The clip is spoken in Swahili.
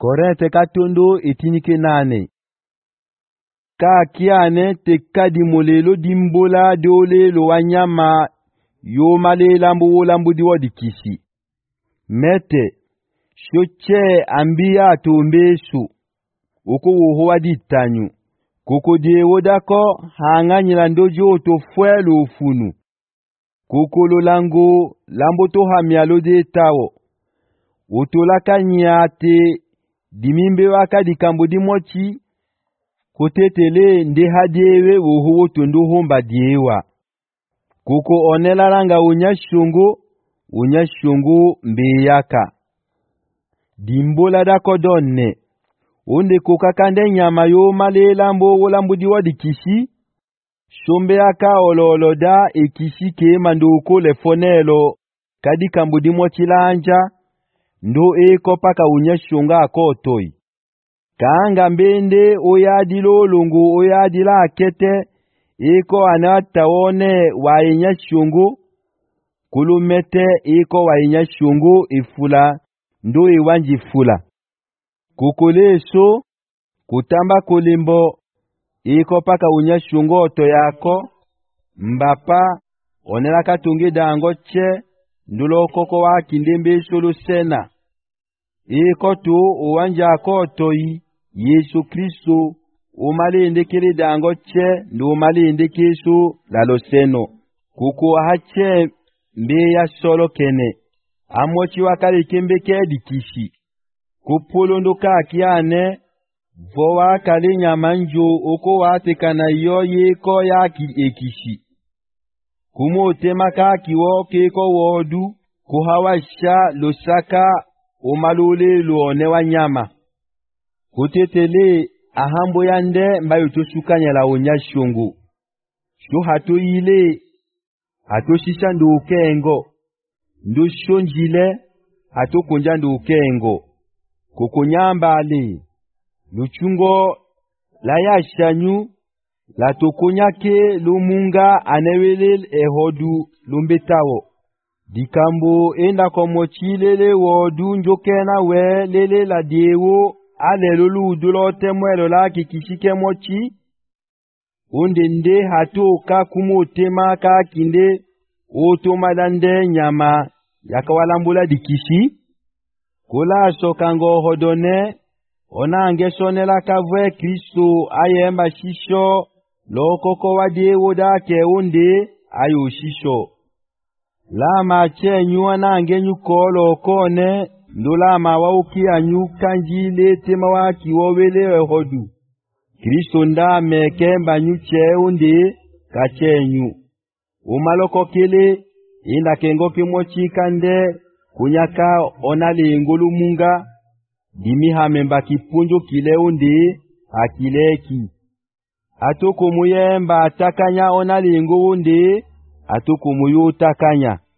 Korinthe katondo etinike nane. Ka kiane te kadi molelo dimbola deole lo wanyama yo male lambu diwa dikishi. Mete, shoche ambia tumbesu, uko wohowa ditanyu. Koko dewo dako hanganyila ndojo to fuelo ufunu. Koko lo lambo to hamialo de tawo. Utolaka nyate dimimbe waka dikambo dimochi. Kotetele nde hadewe wohuwo tondo homba diewa. Koko onelalanga unyashungu mbeyaka. Dimbola dako donne. Onde kokakande nyama yo male lambu diwa dikishi. Shombe aka ololoda ekishi ke mandoko le fonelo. Kadi kambo dimochi lanja. Ndo paka unyashunga akotoi. Kaanga mbende oyadilo lungu oyadila akete iko anatawone wainya shungu kulumete iko wainya shungu ifula ndo iwanji fula kukuleso kutamba kulimbo iko paka unya shungu oto yako mbapa onela katungi dango che ndulo koko wa kindembe solo sena iko tu uwanja akotoi Yesu Kristo umali indekele dango che ndo umali indekesu laloseno kuko hache mbeya solo kene amochi wakale kembeke dikishi kupolo ndoka kiane vowa kale nyamanjo oko watekana yoye ko yaki ekishi kumo temaka kiwo keko wodu kuhawasha losaka umalule luone wanyama kutetele ahambo yande mbayo tosukanya la onyashungu sho hato ile hato shisha ndo ukengo ndo shonjile hato kunja ndo ukengo kokonyamba ale luchungo la yashanyu la tokonyake lumunga anewele ehodu lumbetawo dikambo enda komochilele wodu njokena we lele la diewo alelulu udulo temwelo la kikishike mochi onde nde hatoka kumotema ka kinde otomalande nyama yakawalambula dikishi kola sokango hodone onange sonela kavwe Kristo ayemba shisho lokoko wadiewo dake onde ayo shisho lama chenyu anange nyukolo kone ndolama wauki anyuka njile tema waki wowele hodu Kristo ndame kemba nyuche unde kachenyu umaloko kele inda kengo kimochi kande kunyaka onale ngolu munga dimi hamemba kipunjo kile unde akileki atoko muyemba takanya onale ngo unde atoko muyo takanya